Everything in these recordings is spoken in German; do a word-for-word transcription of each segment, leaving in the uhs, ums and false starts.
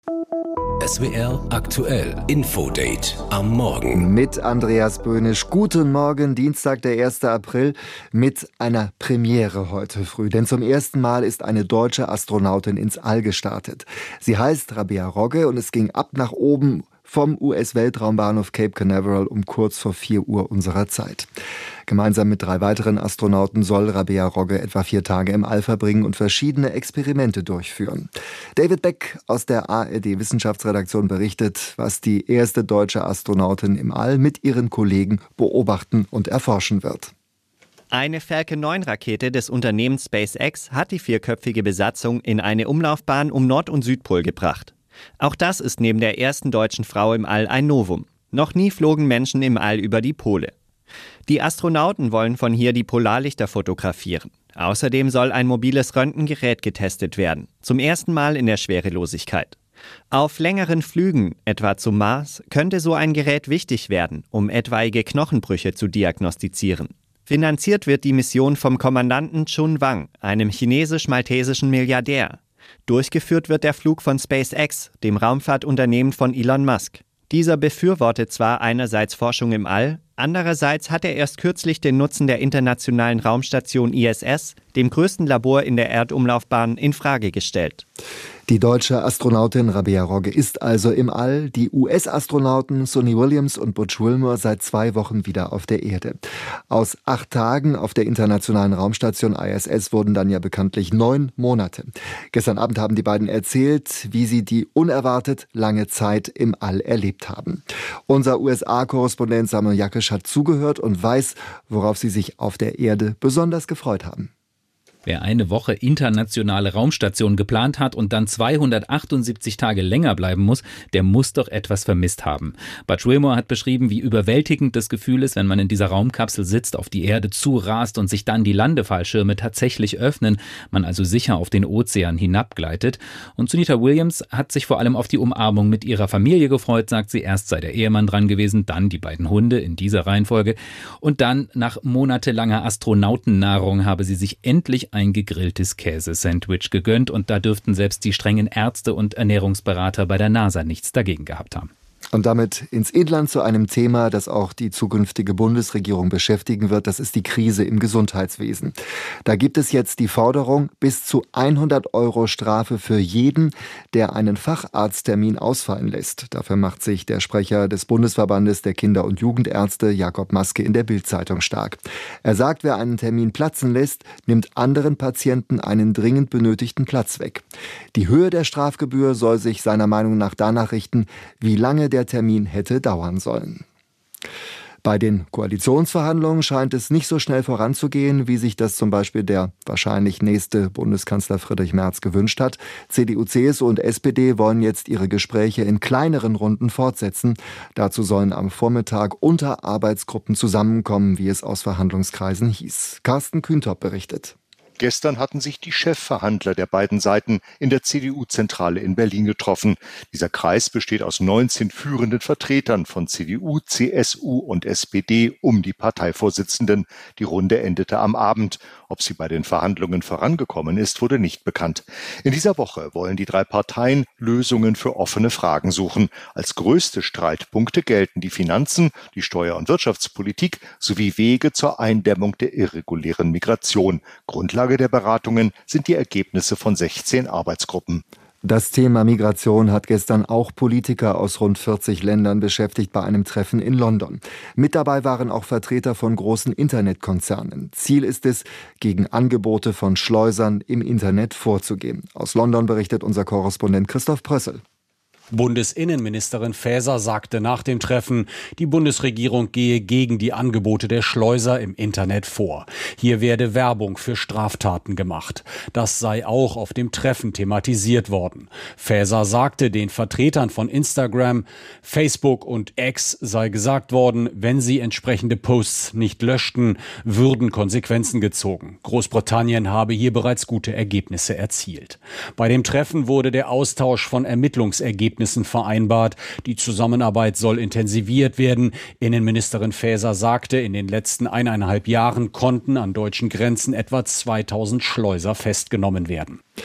S W R aktuell Infodate am Morgen. Mit Andreas Böhnisch. Guten Morgen, Dienstag, der erster April, mit einer Premiere heute früh. Denn zum ersten Mal ist eine deutsche Astronautin ins All gestartet. Sie heißt Rabea Rogge und es ging ab nach oben vom U S-Weltraumbahnhof Cape Canaveral um kurz vor vier Uhr unserer Zeit. Gemeinsam mit drei weiteren Astronauten soll Rabea Rogge etwa vier Tage im All verbringen und verschiedene Experimente durchführen. David Beck aus der A R D-Wissenschaftsredaktion berichtet, was die erste deutsche Astronautin im All mit ihren Kollegen beobachten und erforschen wird. Eine Falcon neun Rakete des Unternehmens SpaceX hat die vierköpfige Besatzung in eine Umlaufbahn um Nord- und Südpol gebracht. Auch das ist neben der ersten deutschen Frau im All ein Novum. Noch nie flogen Menschen im All über die Pole. Die Astronauten wollen von hier die Polarlichter fotografieren. Außerdem soll ein mobiles Röntgengerät getestet werden. Zum ersten Mal in der Schwerelosigkeit. Auf längeren Flügen, etwa zum Mars, könnte so ein Gerät wichtig werden, um etwaige Knochenbrüche zu diagnostizieren. Finanziert wird die Mission vom Kommandanten Chun Wang, einem chinesisch-maltesischen Milliardär. Durchgeführt wird der Flug von SpaceX, dem Raumfahrtunternehmen von Elon Musk. Dieser befürwortet zwar einerseits Forschung im All, andererseits hat er erst kürzlich den Nutzen der internationalen Raumstation I S S, dem größten Labor in der Erdumlaufbahn, in Frage gestellt. Die deutsche Astronautin Rabea Rogge ist also im All, die U S-Astronauten Suni Williams und Butch Wilmore seit zwei Wochen wieder auf der Erde. Aus acht Tagen auf der internationalen Raumstation I S S wurden dann ja bekanntlich neun Monate. Gestern Abend haben die beiden erzählt, wie sie die unerwartet lange Zeit im All erlebt haben. Unser U S A-Korrespondent Samuel Jakisch hat zugehört und weiß, worauf sie sich auf der Erde besonders gefreut haben. Wer eine Woche internationale Raumstation geplant hat und dann zweihundertachtundsiebzig Tage länger bleiben muss, der muss doch etwas vermisst haben. Butch Wilmore hat beschrieben, wie überwältigend das Gefühl ist, wenn man in dieser Raumkapsel sitzt, auf die Erde zurast und sich dann die Landefallschirme tatsächlich öffnen, man also sicher auf den Ozean hinabgleitet. Und Sunita Williams hat sich vor allem auf die Umarmung mit ihrer Familie gefreut, sagt sie. Erst sei der Ehemann dran gewesen, dann die beiden Hunde in dieser Reihenfolge. Und dann, nach monatelanger Astronautennahrung, habe sie sich endlich ein gegrilltes Käsesandwich gegönnt und da dürften selbst die strengen Ärzte und Ernährungsberater bei der NASA nichts dagegen gehabt haben. Und damit ins Inland zu einem Thema, das auch die zukünftige Bundesregierung beschäftigen wird. Das ist die Krise im Gesundheitswesen. Da gibt es jetzt die Forderung, bis zu hundert Euro Strafe für jeden, der einen Facharzttermin ausfallen lässt. Dafür macht sich der Sprecher des Bundesverbandes der Kinder- und Jugendärzte, Jakob Maske, in der Bild-Zeitung stark. Er sagt, wer einen Termin platzen lässt, nimmt anderen Patienten einen dringend benötigten Platz weg. Die Höhe der Strafgebühr soll sich seiner Meinung nach danach richten, wie lange der Termin hätte dauern sollen. Bei den Koalitionsverhandlungen scheint es nicht so schnell voranzugehen, wie sich das zum Beispiel der wahrscheinlich nächste Bundeskanzler Friedrich Merz gewünscht hat. C D U, C S U und S P D wollen jetzt ihre Gespräche in kleineren Runden fortsetzen. Dazu sollen am Vormittag Unterarbeitsgruppen zusammenkommen, wie es aus Verhandlungskreisen hieß. Carsten Kühntop berichtet. Gestern hatten sich die Chefverhandler der beiden Seiten in der C D U-Zentrale in Berlin getroffen. Dieser Kreis besteht aus neunzehn führenden Vertretern von C D U, C S U und S P D um die Parteivorsitzenden. Die Runde endete am Abend. Ob sie bei den Verhandlungen vorangekommen ist, wurde nicht bekannt. In dieser Woche wollen die drei Parteien Lösungen für offene Fragen suchen. Als größte Streitpunkte gelten die Finanzen, die Steuer- und Wirtschaftspolitik sowie Wege zur Eindämmung der irregulären Migration. Grundlage der Beratungen sind die Ergebnisse von sechzehn Arbeitsgruppen. Das Thema Migration hat gestern auch Politiker aus rund vierzig Ländern beschäftigt bei einem Treffen in London. Mit dabei waren auch Vertreter von großen Internetkonzernen. Ziel ist es, gegen Angebote von Schleusern im Internet vorzugehen. Aus London berichtet unser Korrespondent Christoph Prössel. Bundesinnenministerin Faeser sagte nach dem Treffen, die Bundesregierung gehe gegen die Angebote der Schleuser im Internet vor. Hier werde Werbung für Straftaten gemacht. Das sei auch auf dem Treffen thematisiert worden. Faeser sagte den Vertretern von Instagram, Facebook und X sei gesagt worden, wenn sie entsprechende Posts nicht löschten, würden Konsequenzen gezogen. Großbritannien habe hier bereits gute Ergebnisse erzielt. Bei dem Treffen wurde der Austausch von Ermittlungsergebnissen vereinbart. Die Zusammenarbeit soll intensiviert werden. Innenministerin Faeser sagte, in den letzten eineinhalb Jahren konnten an deutschen Grenzen etwa zweitausend Schleuser festgenommen werden.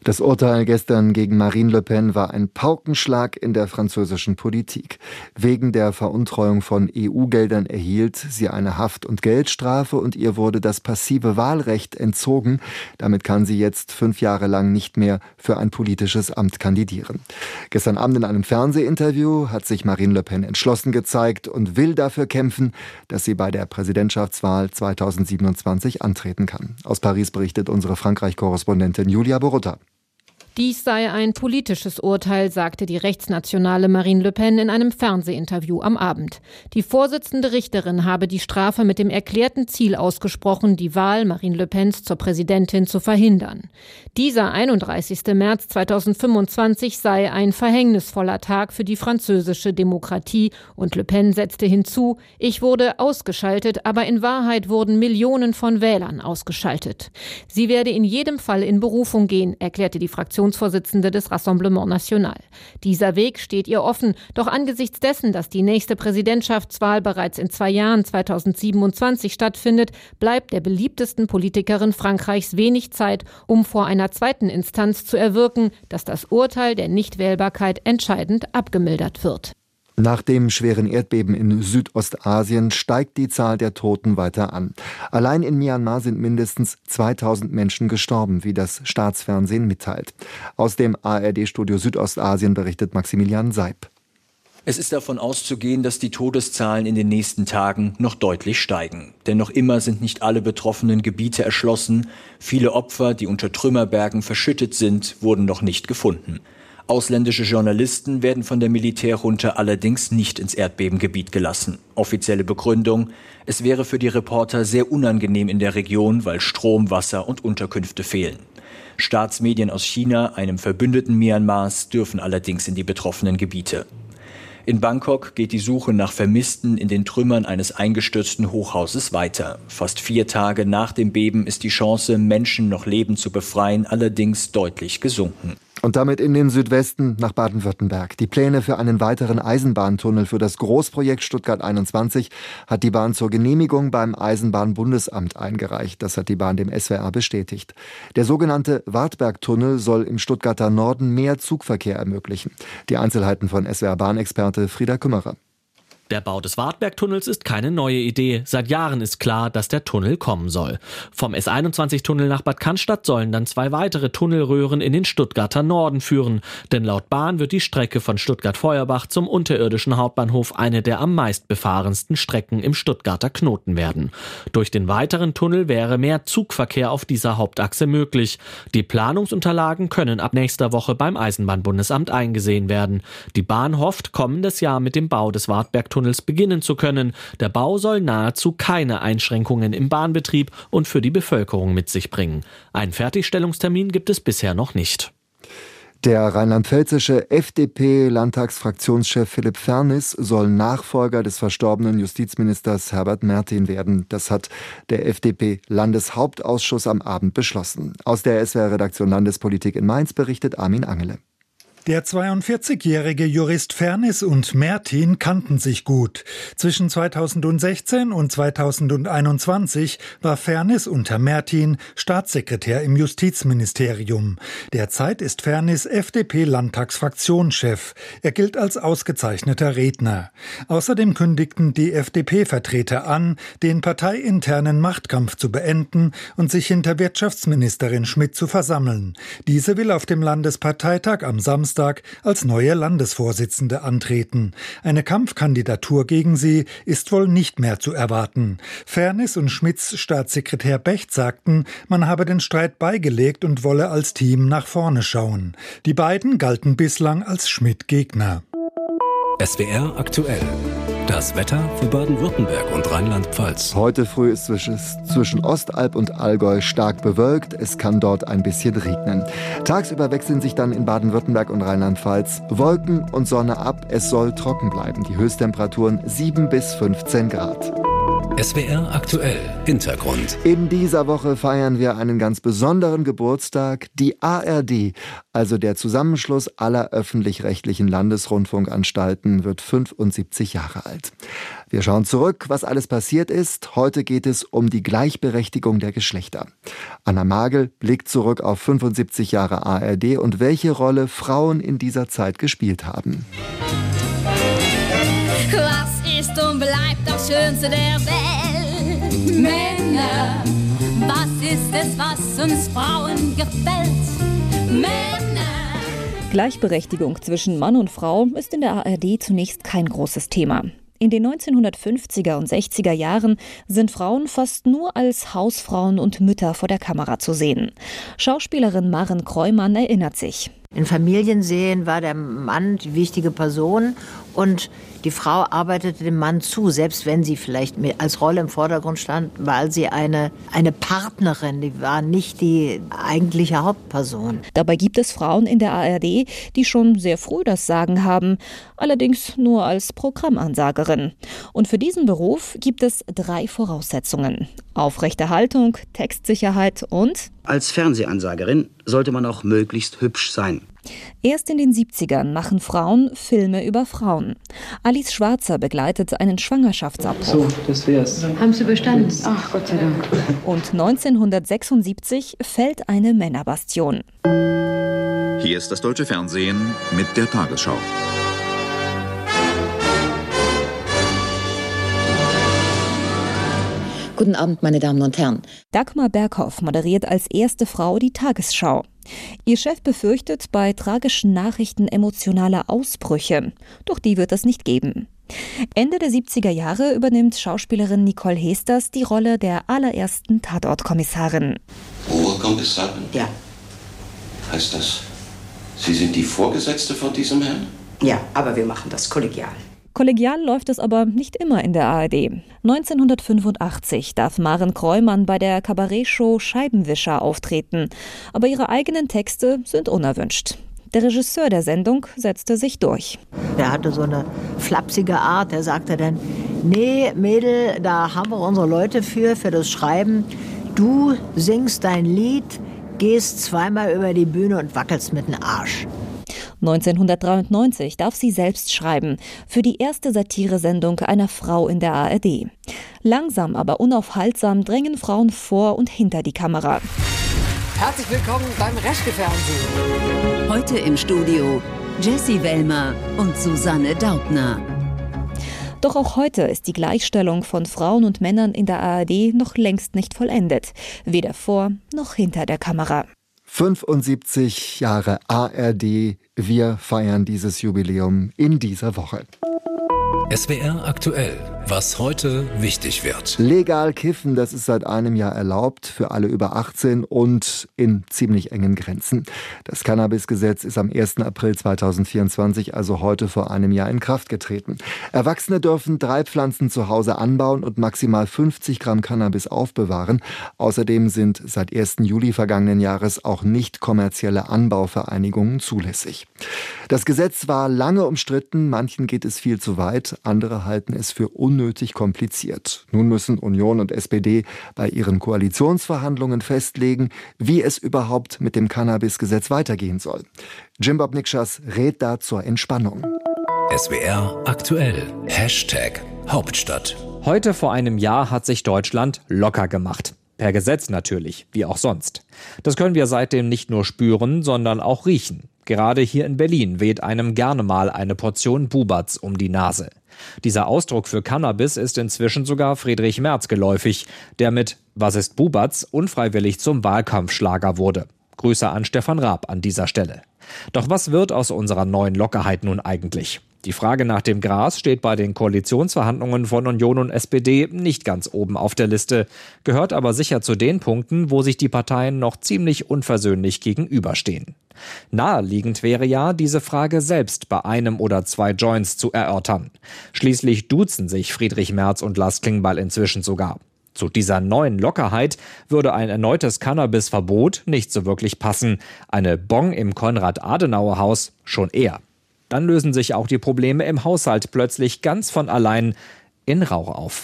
Das Urteil gestern gegen Marine Le Pen war ein Paukenschlag in der französischen Politik. Wegen der Veruntreuung von E U-Geldern erhielt sie eine Haft- und Geldstrafe und ihr wurde das passive Wahlrecht entzogen. Damit kann sie jetzt fünf Jahre lang nicht mehr für ein politisches Amt kandidieren. Gestern Abend in einem Fernsehinterview hat sich Marine Le Pen entschlossen gezeigt und will dafür kämpfen, dass sie bei der Präsidentschaftswahl zweitausendsiebenundzwanzig antreten kann. Aus Paris berichtet unsere Frankreich-Korrespondentin Julia Borutta. Dies sei ein politisches Urteil, sagte die rechtsnationale Marine Le Pen in einem Fernsehinterview am Abend. Die Vorsitzende Richterin habe die Strafe mit dem erklärten Ziel ausgesprochen, die Wahl Marine Le Pens zur Präsidentin zu verhindern. Dieser einunddreißigster März zweitausendfünfundzwanzig sei ein verhängnisvoller Tag für die französische Demokratie und Le Pen setzte hinzu, ich wurde ausgeschaltet, aber in Wahrheit wurden Millionen von Wählern ausgeschaltet. Sie werde in jedem Fall in Berufung gehen, erklärte die Fraktion Vorsitzende des Rassemblement National. Dieser Weg steht ihr offen, doch angesichts dessen, dass die nächste Präsidentschaftswahl bereits in zwei Jahren zweitausendsiebenundzwanzig stattfindet, bleibt der beliebtesten Politikerin Frankreichs wenig Zeit, um vor einer zweiten Instanz zu erwirken, dass das Urteil der Nichtwählbarkeit entscheidend abgemildert wird. Nach dem schweren Erdbeben in Südostasien steigt die Zahl der Toten weiter an. Allein in Myanmar sind mindestens zweitausend Menschen gestorben, wie das Staatsfernsehen mitteilt. Aus dem A R D-Studio Südostasien berichtet Maximilian Seib. Es ist davon auszugehen, dass die Todeszahlen in den nächsten Tagen noch deutlich steigen. Denn noch immer sind nicht alle betroffenen Gebiete erschlossen. Viele Opfer, die unter Trümmerbergen verschüttet sind, wurden noch nicht gefunden. Ausländische Journalisten werden von der Militärjunta allerdings nicht ins Erdbebengebiet gelassen. Offizielle Begründung: Es wäre für die Reporter sehr unangenehm in der Region, weil Strom, Wasser und Unterkünfte fehlen. Staatsmedien aus China, einem Verbündeten Myanmars, dürfen allerdings in die betroffenen Gebiete. In Bangkok geht die Suche nach Vermissten in den Trümmern eines eingestürzten Hochhauses weiter. Fast vier Tage nach dem Beben ist die Chance, Menschen noch lebend zu befreien, allerdings deutlich gesunken. Und damit in den Südwesten nach Baden-Württemberg. Die Pläne für einen weiteren Eisenbahntunnel für das Großprojekt Stuttgart einundzwanzig hat die Bahn zur Genehmigung beim Eisenbahnbundesamt eingereicht. Das hat die Bahn dem S W R bestätigt. Der sogenannte Wartbergtunnel soll im Stuttgarter Norden mehr Zugverkehr ermöglichen. Die Einzelheiten von S W R-Bahnexperte Frieda Kümmerer. Der Bau des Wartbergtunnels ist keine neue Idee. Seit Jahren ist klar, dass der Tunnel kommen soll. Vom S einundzwanzig-Tunnel nach Bad Cannstatt sollen dann zwei weitere Tunnelröhren in den Stuttgarter Norden führen. Denn laut Bahn wird die Strecke von Stuttgart-Feuerbach zum unterirdischen Hauptbahnhof eine der am meistbefahrensten Strecken im Stuttgarter Knoten werden. Durch den weiteren Tunnel wäre mehr Zugverkehr auf dieser Hauptachse möglich. Die Planungsunterlagen können ab nächster Woche beim Eisenbahnbundesamt eingesehen werden. Die Bahn hofft, kommendes Jahr mit dem Bau des Wartbergtunnels beginnen zu können. Der Bau soll nahezu keine Einschränkungen im Bahnbetrieb und für die Bevölkerung mit sich bringen. Einen Fertigstellungstermin gibt es bisher noch nicht. Der rheinland-pfälzische F D P-Landtagsfraktionschef Philipp Fernis soll Nachfolger des verstorbenen Justizministers Herbert Mertin werden. Das hat der F D P-Landeshauptausschuss am Abend beschlossen. Aus der S W R-Redaktion Landespolitik in Mainz berichtet Armin Angele. Der zweiundvierzigjährige Jurist Fernis und Mertin kannten sich gut. Zwischen zweitausendsechzehn und zweitausendeinundzwanzig war Fernis unter Mertin Staatssekretär im Justizministerium. Derzeit ist Fernis F D P-Landtagsfraktionschef. Er gilt als ausgezeichneter Redner. Außerdem kündigten die F D P-Vertreter an, den parteiinternen Machtkampf zu beenden und sich hinter Wirtschaftsministerin Schmidt zu versammeln. Diese will auf dem Landesparteitag am Samstag als neue Landesvorsitzende antreten. Eine Kampfkandidatur gegen sie ist wohl nicht mehr zu erwarten. Fernis und Schmidts Staatssekretär Becht sagten, man habe den Streit beigelegt und wolle als Team nach vorne schauen. Die beiden galten bislang als Schmidt-Gegner. S W R aktuell. Das Wetter für Baden-Württemberg und Rheinland-Pfalz. Heute früh ist es zwischen Ostalb und Allgäu stark bewölkt. Es kann dort ein bisschen regnen. Tagsüber wechseln sich dann in Baden-Württemberg und Rheinland-Pfalz Wolken und Sonne ab. Es soll trocken bleiben. Die Höchsttemperaturen sieben bis fünfzehn Grad. S W R aktuell Hintergrund. In dieser Woche feiern wir einen ganz besonderen Geburtstag. Die A R D, also der Zusammenschluss aller öffentlich-rechtlichen Landesrundfunkanstalten, wird fünfundsiebzig Jahre alt. Wir schauen zurück, was alles passiert ist. Heute geht es um die Gleichberechtigung der Geschlechter. Anna Magel blickt zurück auf fünfundsiebzig Jahre A R D und welche Rolle Frauen in dieser Zeit gespielt haben. Was ist und bleibt das Schönste der Welt? Männer. Was ist es, was uns Frauen gefällt? Männer. Gleichberechtigung zwischen Mann und Frau ist in der A R D zunächst kein großes Thema. In den neunzehnhundertfünfziger und sechziger Jahren sind Frauen fast nur als Hausfrauen und Mütter vor der Kamera zu sehen. Schauspielerin Maren Kreumann erinnert sich. In Familienserien war der Mann die wichtige Person und die Frau arbeitete dem Mann zu, selbst wenn sie vielleicht als Rolle im Vordergrund stand, weil sie eine, eine Partnerin, die war nicht die eigentliche Hauptperson. Dabei gibt es Frauen in der A R D, die schon sehr früh das Sagen haben, allerdings nur als Programmansagerin. Und für diesen Beruf gibt es drei Voraussetzungen: aufrechte Haltung, Textsicherheit und... Als Fernsehansagerin sollte man auch möglichst hübsch sein. Erst in den siebzigern machen Frauen Filme über Frauen. Alice Schwarzer begleitet einen Schwangerschaftsabbruch. So, das wär's. Haben Sie bestanden? Ach, Gott sei Dank. Und neunzehnhundertsechsundsiebzig fällt eine Männerbastion. Hier ist das deutsche Fernsehen mit der Tagesschau. Guten Abend, meine Damen und Herren. Dagmar Berghoff moderiert als erste Frau die Tagesschau. Ihr Chef befürchtet bei tragischen Nachrichten emotionale Ausbrüche. Doch die wird es nicht geben. Ende der siebziger Jahre übernimmt Schauspielerin Nicole Hesters die Rolle der allerersten Tatortkommissarin. Welcome to Sutton. Ja. Heißt das, Sie sind die Vorgesetzte von diesem Herrn? Ja, aber wir machen das kollegial. Kollegial läuft es aber nicht immer in der A R D. neunzehnhundertfünfundachtzig darf Maren Kreumann bei der Kabarettshow Scheibenwischer auftreten. Aber ihre eigenen Texte sind unerwünscht. Der Regisseur der Sendung setzte sich durch. Der hatte so eine flapsige Art. Der sagte dann, nee, Mädel, da haben wir unsere Leute für, für das Schreiben. Du singst dein Lied, gehst zweimal über die Bühne und wackelst mit dem Arsch. neunzehnhundertdreiundneunzig darf sie selbst schreiben, für die erste Satiresendung einer Frau in der A R D. Langsam, aber unaufhaltsam drängen Frauen vor und hinter die Kamera. Herzlich willkommen beim Rechte-Fernsehen. Heute im Studio Jessie Wellmer und Susanne Daubner. Doch auch heute ist die Gleichstellung von Frauen und Männern in der A R D noch längst nicht vollendet. Weder vor noch hinter der Kamera. fünfundsiebzig Jahre A R D. Wir feiern dieses Jubiläum in dieser Woche. S W R aktuell. Was heute wichtig wird. Legal kiffen, das ist seit einem Jahr erlaubt für alle über achtzehn und in ziemlich engen Grenzen. Das Cannabisgesetz ist am ersten April zweitausendvierundzwanzig, also heute vor einem Jahr, in Kraft getreten. Erwachsene dürfen drei Pflanzen zu Hause anbauen und maximal fünfzig Gramm Cannabis aufbewahren. Außerdem sind seit ersten Juli vergangenen Jahres auch nicht kommerzielle Anbauvereinigungen zulässig. Das Gesetz war lange umstritten, manchen geht es viel zu weit, andere halten es für unnötig kompliziert. Nun müssen Union und S P D bei ihren Koalitionsverhandlungen festlegen, wie es überhaupt mit dem Cannabisgesetz weitergehen soll. Jim Bob Nikschas rät da zur Entspannung. S W R aktuell. Hashtag Hauptstadt. Heute vor einem Jahr hat sich Deutschland locker gemacht. Per Gesetz natürlich, wie auch sonst. Das können wir seitdem nicht nur spüren, sondern auch riechen. Gerade hier in Berlin weht einem gerne mal eine Portion Bubatz um die Nase. Dieser Ausdruck für Cannabis ist inzwischen sogar Friedrich Merz geläufig, der mit »Was ist Bubatz?« unfreiwillig zum Wahlkampfschlager wurde. Grüße an Stefan Raab an dieser Stelle. Doch was wird aus unserer neuen Lockerheit nun eigentlich? Die Frage nach dem Gras steht bei den Koalitionsverhandlungen von Union und S P D nicht ganz oben auf der Liste, gehört aber sicher zu den Punkten, wo sich die Parteien noch ziemlich unversöhnlich gegenüberstehen. Naheliegend wäre ja, diese Frage selbst bei einem oder zwei Joints zu erörtern. Schließlich duzen sich Friedrich Merz und Lars Klingbeil inzwischen sogar. Zu dieser neuen Lockerheit würde ein erneutes Cannabisverbot nicht so wirklich passen. Eine Bong im Konrad-Adenauer-Haus schon eher. Dann lösen sich auch die Probleme im Haushalt plötzlich ganz von allein in Rauch auf.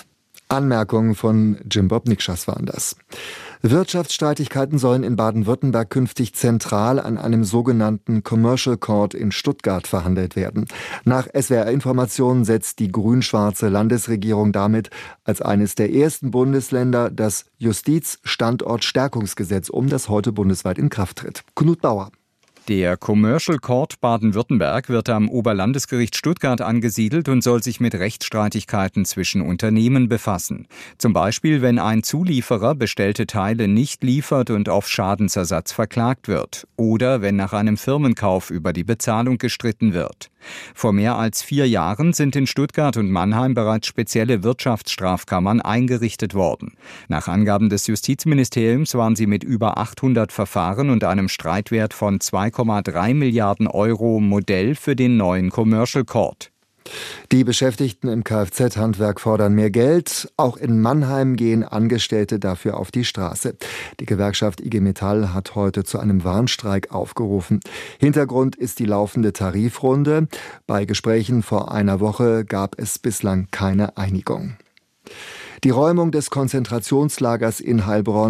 Anmerkungen von Jim Bob Nikschas waren das. Wirtschaftsstreitigkeiten sollen in Baden-Württemberg künftig zentral an einem sogenannten Commercial Court in Stuttgart verhandelt werden. Nach S W R-Informationen setzt die grün-schwarze Landesregierung damit als eines der ersten Bundesländer das Justizstandortstärkungsgesetz um, das heute bundesweit in Kraft tritt. Knut Bauer. Der Commercial Court Baden-Württemberg wird am Oberlandesgericht Stuttgart angesiedelt und soll sich mit Rechtsstreitigkeiten zwischen Unternehmen befassen. Zum Beispiel, wenn ein Zulieferer bestellte Teile nicht liefert und auf Schadensersatz verklagt wird. Oder wenn nach einem Firmenkauf über die Bezahlung gestritten wird. Vor mehr als vier Jahren sind in Stuttgart und Mannheim bereits spezielle Wirtschaftsstrafkammern eingerichtet worden. Nach Angaben des Justizministeriums waren sie mit über achthundert Verfahren und einem Streitwert von zwei Komma drei Milliarden Euro Modell für den neuen Commercial Court. Die Beschäftigten im Kfz-Handwerk fordern mehr Geld. Auch in Mannheim gehen Angestellte dafür auf die Straße. Die Gewerkschaft I G Metall hat heute zu einem Warnstreik aufgerufen. Hintergrund ist die laufende Tarifrunde. Bei Gesprächen vor einer Woche gab es bislang keine Einigung. Die Räumung des Konzentrationslagers in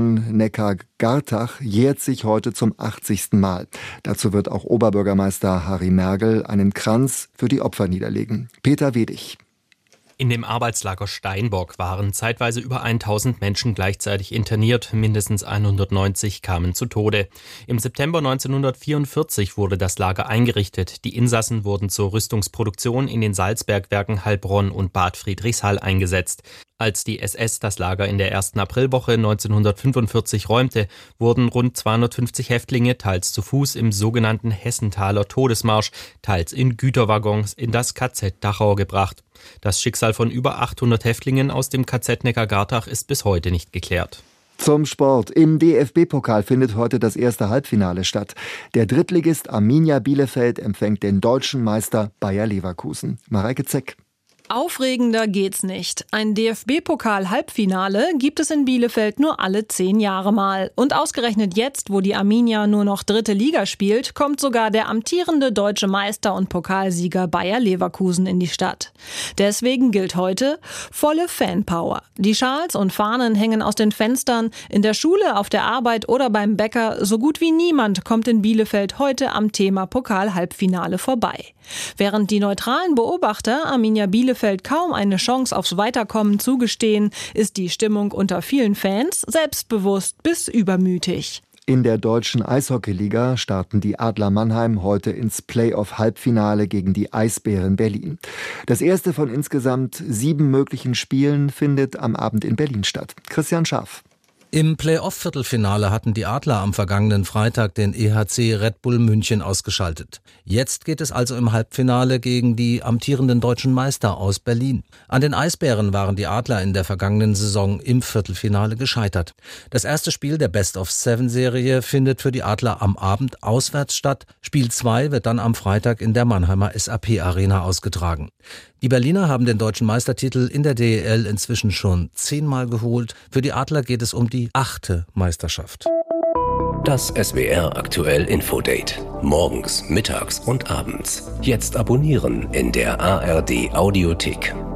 Heilbronn-Neckar-Gartach jährt sich heute zum achtzigsten Mal. Dazu wird auch Oberbürgermeister Harry Mergel einen Kranz für die Opfer niederlegen. Peter Wedig. In dem Arbeitslager Steinbock waren zeitweise über tausend Menschen gleichzeitig interniert, mindestens hundertneunzig kamen zu Tode. Im September neunzehnhundertvierundvierzig wurde das Lager eingerichtet. Die Insassen wurden zur Rüstungsproduktion in den Salzbergwerken Heilbronn und Bad Friedrichshall eingesetzt. Als die S S das Lager in der ersten Aprilwoche neunzehnhundertfünfundvierzig räumte, wurden rund zweihundertfünfzig Häftlinge teils zu Fuß im sogenannten Hessenthaler Todesmarsch, teils in Güterwaggons in das K Z Dachau gebracht. Das Schicksal von über achthundert Häftlingen aus dem K Z Neckar-Gartach ist bis heute nicht geklärt. Zum Sport. Im D F B-Pokal findet heute das erste Halbfinale statt. Der Drittligist Arminia Bielefeld empfängt den deutschen Meister Bayer Leverkusen. Mareike Zeck. Aufregender geht's nicht. Ein D F B-Pokal-Halbfinale gibt es in Bielefeld nur alle zehn Jahre mal. Und ausgerechnet jetzt, wo die Arminia nur noch dritte Liga spielt, kommt sogar der amtierende deutsche Meister und Pokalsieger Bayer Leverkusen in die Stadt. Deswegen gilt heute volle Fanpower. Die Schals und Fahnen hängen aus den Fenstern. In der Schule, auf der Arbeit oder beim Bäcker, so gut wie niemand kommt in Bielefeld heute am Thema Pokal-Halbfinale vorbei. Während die neutralen Beobachter Arminia Bielefeld kaum eine Chance aufs Weiterkommen zugestehen, ist die Stimmung unter vielen Fans selbstbewusst bis übermütig. In der deutschen Eishockeyliga starten die Adler Mannheim heute ins Playoff-Halbfinale gegen die Eisbären Berlin. Das erste von insgesamt sieben möglichen Spielen findet am Abend in Berlin statt. Christian Schaaf. Im Playoff-Viertelfinale hatten die Adler am vergangenen Freitag den E H C Red Bull München ausgeschaltet. Jetzt geht es also im Halbfinale gegen die amtierenden deutschen Meister aus Berlin. An den Eisbären waren die Adler in der vergangenen Saison im Viertelfinale gescheitert. Das erste Spiel der Best-of-Seven-Serie findet für die Adler am Abend auswärts statt. Spiel zwei wird dann am Freitag in der Mannheimer S A P-Arena ausgetragen. Die Berliner haben den deutschen Meistertitel in der D E L inzwischen schon zehnmal geholt. Für die Adler geht es um die achte Meisterschaft. Das S W R Aktuell Infodate. Morgens, mittags und abends. Jetzt abonnieren in der A R D Audiothek.